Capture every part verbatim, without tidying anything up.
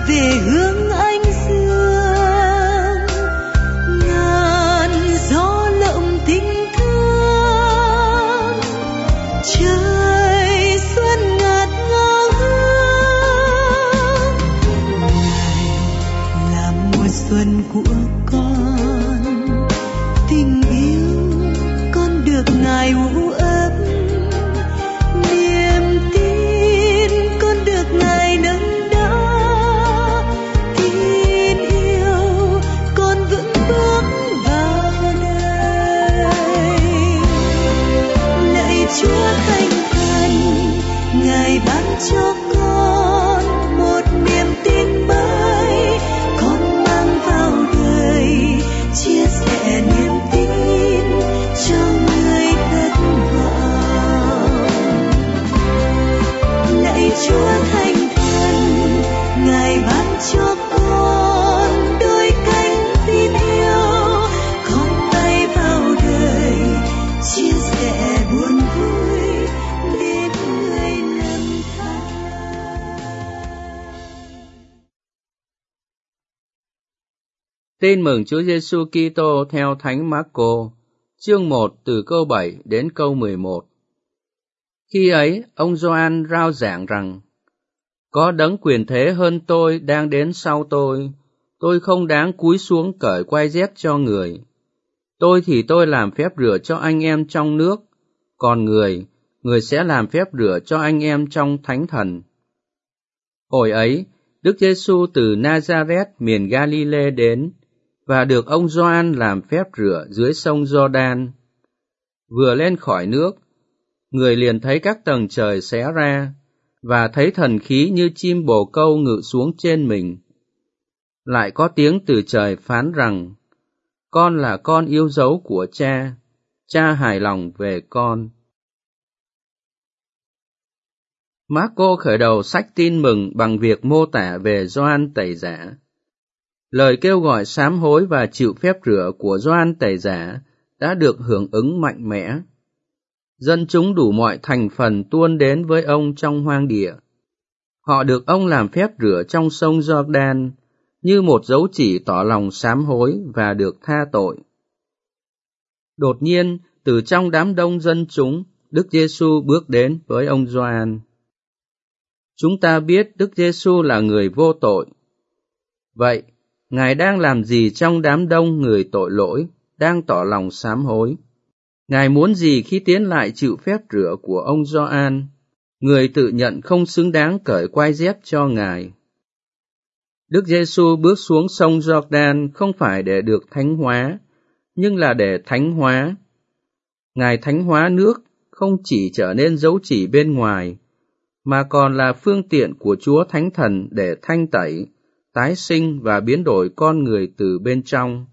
về hướng anh dương, ngàn gió lộng tình thương, trời xuân ngạt ngào hương. Ngày là mùa xuân của con, tình yêu con được Ngài ú ấp, niềm tin con được Ngài nâng đỡ, tin yêu con vững bước vào đời. Lạy Chúa Thánh Thần, Ngài ban cho con một niềm tin mới, con mang vào đời chia sẻ niềm tin cho người thất vọng. Lạy Chúa Thánh Thần, Ngài ban cho con đôi cánh tin yêu, con bay vào đời chia sẻ buồn vui để người lầm than. Tin mừng Chúa Giêsu Kitô theo Thánh Mác-cô, chương một từ câu bảy đến câu mười một. Khi ấy, ông Gioan rao giảng rằng: Có đấng quyền thế hơn tôi đang đến sau tôi, tôi không đáng cúi xuống cởi quai dép cho người. Tôi thì tôi làm phép rửa cho anh em trong nước, còn người, người sẽ làm phép rửa cho anh em trong Thánh Thần. Hồi ấy, Đức Giêsu từ Nazareth miền Galilee đến, và được ông Gioan làm phép rửa dưới sông Giođan. Vừa lên khỏi nước, người liền thấy các tầng trời xé ra, và thấy thần khí như chim bồ câu ngự xuống trên mình. Lại có tiếng từ trời phán rằng: Con là con yêu dấu của Cha, Cha hài lòng về con. Mác-cô khởi đầu sách tin mừng bằng việc mô tả về Gioan Tẩy Giả. Lời kêu gọi sám hối và chịu phép rửa của Gioan Tẩy Giả đã được hưởng ứng mạnh mẽ. Dân chúng đủ mọi thành phần tuôn đến với ông trong hoang địa. Họ được ông làm phép rửa trong sông Giođan như một dấu chỉ tỏ lòng sám hối và được tha tội. Đột nhiên, từ trong đám đông dân chúng, Đức Giêsu bước đến với ông Gioan. Chúng ta biết Đức Giêsu là người vô tội. Vậy, Ngài đang làm gì trong đám đông người tội lỗi, đang tỏ lòng sám hối? Ngài muốn gì khi tiến lại chịu phép rửa của ông Gioan, người tự nhận không xứng đáng cởi quai dép cho Ngài? Đức Giêsu bước xuống sông Giođan không phải để được thánh hóa, nhưng là để thánh hóa. Ngài thánh hóa nước không chỉ trở nên dấu chỉ bên ngoài, mà còn là phương tiện của Chúa Thánh Thần để thanh tẩy, tái sinh và biến đổi con người từ bên trong.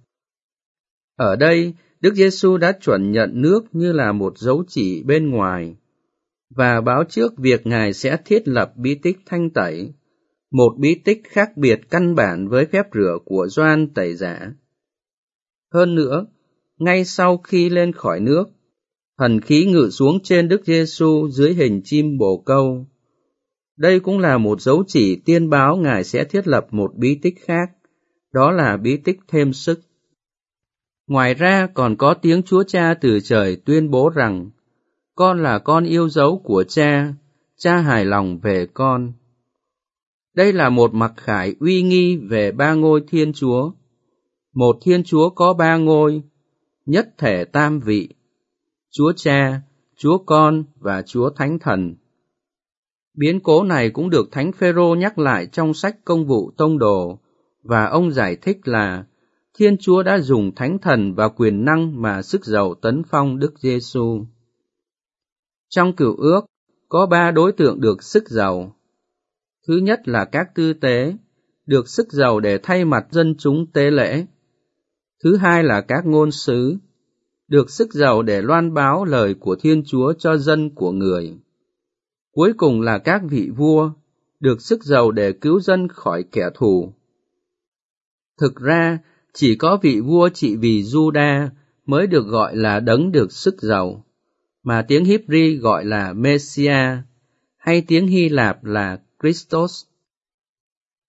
Ở đây, Đức Giêsu đã chuẩn nhận nước như là một dấu chỉ bên ngoài, và báo trước việc Ngài sẽ thiết lập bí tích thanh tẩy, một bí tích khác biệt căn bản với phép rửa của Gioan Tẩy Giả. Hơn nữa, ngay sau khi lên khỏi nước, thần khí ngự xuống trên Đức Giêsu dưới hình chim bồ câu. Đây cũng là một dấu chỉ tiên báo Ngài sẽ thiết lập một bí tích khác, đó là bí tích thêm sức. Ngoài ra còn có tiếng Chúa Cha từ trời tuyên bố rằng: Con là con yêu dấu của Cha, Cha hài lòng về con. Đây là một mặc khải uy nghi về ba ngôi Thiên Chúa. Một Thiên Chúa có ba ngôi, nhất thể tam vị: Chúa Cha, Chúa Con và Chúa Thánh Thần. Biến cố này cũng được Thánh Phêrô nhắc lại trong sách Công vụ Tông đồ, và ông giải thích là Thiên Chúa đã dùng Thánh Thần và quyền năng mà sức giàu tấn phong Đức Giêsu. Trong Cựu Ước, có ba đối tượng được sức giàu. Thứ nhất là các tư tế, được sức giàu để thay mặt dân chúng tế lễ. Thứ hai là các ngôn sứ, được sức giàu để loan báo lời của Thiên Chúa cho dân của người. Cuối cùng là các vị vua, được sức giàu để cứu dân khỏi kẻ thù. Thực ra, chỉ có vị vua trị vì Juda mới được gọi là đấng được sức giàu, mà tiếng Hebri gọi là Messiah, hay tiếng Hy Lạp là Christos.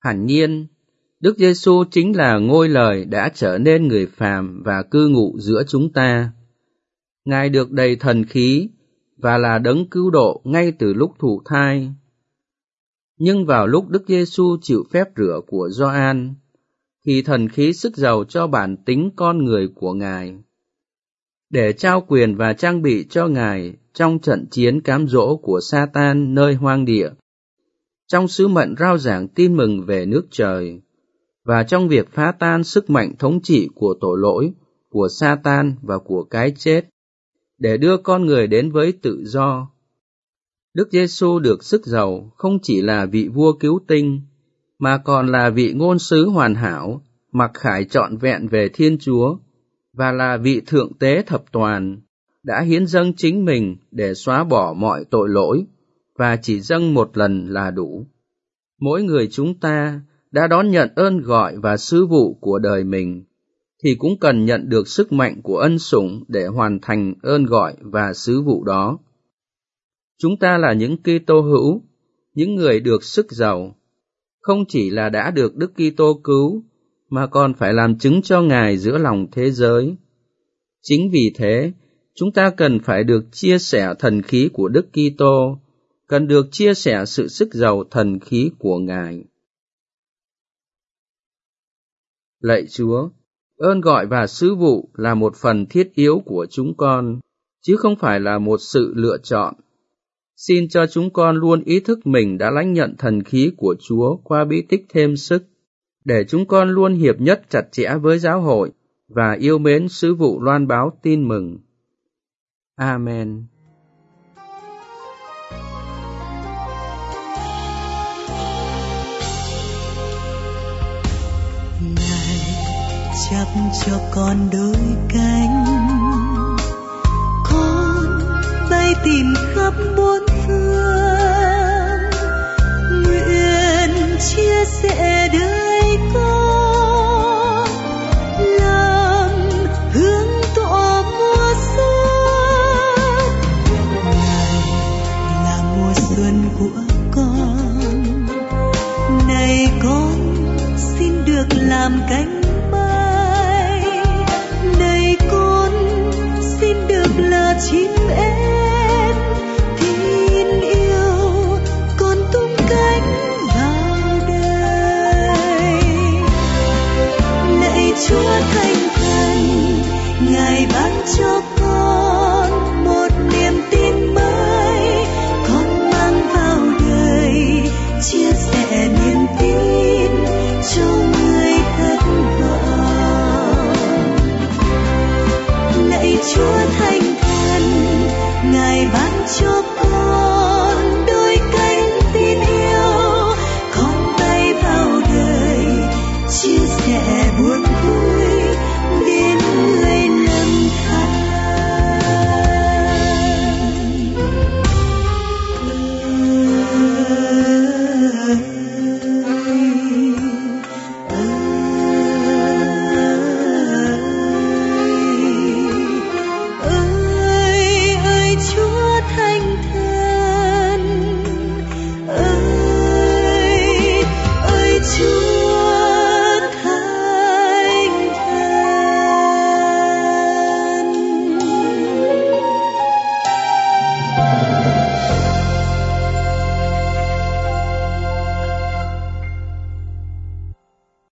Hẳn nhiên, Đức Giêsu chính là ngôi lời đã trở nên người phàm và cư ngụ giữa chúng ta. Ngài được đầy thần khí và là đấng cứu độ ngay từ lúc thụ thai. Nhưng vào lúc Đức Giêsu chịu phép rửa của Gioan, thì thần khí sức giàu cho bản tính con người của Ngài, để trao quyền và trang bị cho Ngài trong trận chiến cám dỗ của Sa-tan nơi hoang địa, trong sứ mệnh rao giảng tin mừng về nước trời, và trong việc phá tan sức mạnh thống trị của tội lỗi, của Sa-tan và của cái chết, để đưa con người đến với tự do. Đức Giêsu được sức giàu không chỉ là vị vua cứu tinh, mà còn là vị ngôn sứ hoàn hảo, mặc khải trọn vẹn về Thiên Chúa, và là vị thượng tế thập toàn, đã hiến dâng chính mình để xóa bỏ mọi tội lỗi, và chỉ dâng một lần là đủ. Mỗi người chúng ta đã đón nhận ơn gọi và sứ vụ của đời mình, thì cũng cần nhận được sức mạnh của ân sủng để hoàn thành ơn gọi và sứ vụ đó. Chúng ta là những Kitô hữu, những người được sức giàu, không chỉ là đã được Đức Kitô cứu, mà còn phải làm chứng cho Ngài giữa lòng thế giới. Chính vì thế, chúng ta cần phải được chia sẻ thần khí của Đức Kitô, cần được chia sẻ sự sức giàu thần khí của Ngài. Lạy Chúa, ơn gọi và sứ vụ là một phần thiết yếu của chúng con, chứ không phải là một sự lựa chọn. Xin cho chúng con luôn ý thức mình đã lãnh nhận thần khí của Chúa qua bí tích thêm sức, để chúng con luôn hiệp nhất chặt chẽ với giáo hội và yêu mến sứ vụ loan báo tin mừng. Amen. Chắp cho con đôi cánh, con bay tìm khắp bốn phương, nguyện chia sẻ đời con, làm hướng tỏa mùa xuân. Này là mùa xuân của con, này con xin được làm cánh chim em